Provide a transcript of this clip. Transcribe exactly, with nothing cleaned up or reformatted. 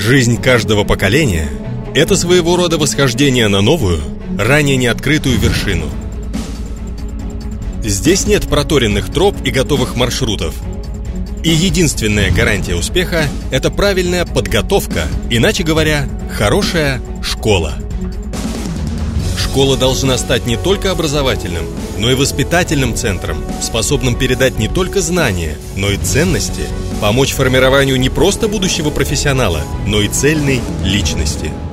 Жизнь каждого поколения – это своего рода восхождение на новую, ранее неоткрытую вершину. Здесь нет проторенных троп и готовых маршрутов. И единственная гарантия успеха – это правильная подготовка, иначе говоря, хорошая школа. Школа должна стать не только образовательным, но и воспитательным центром, способным передать не только знания, но и ценности, помочь формированию не просто будущего профессионала, но и цельной личности.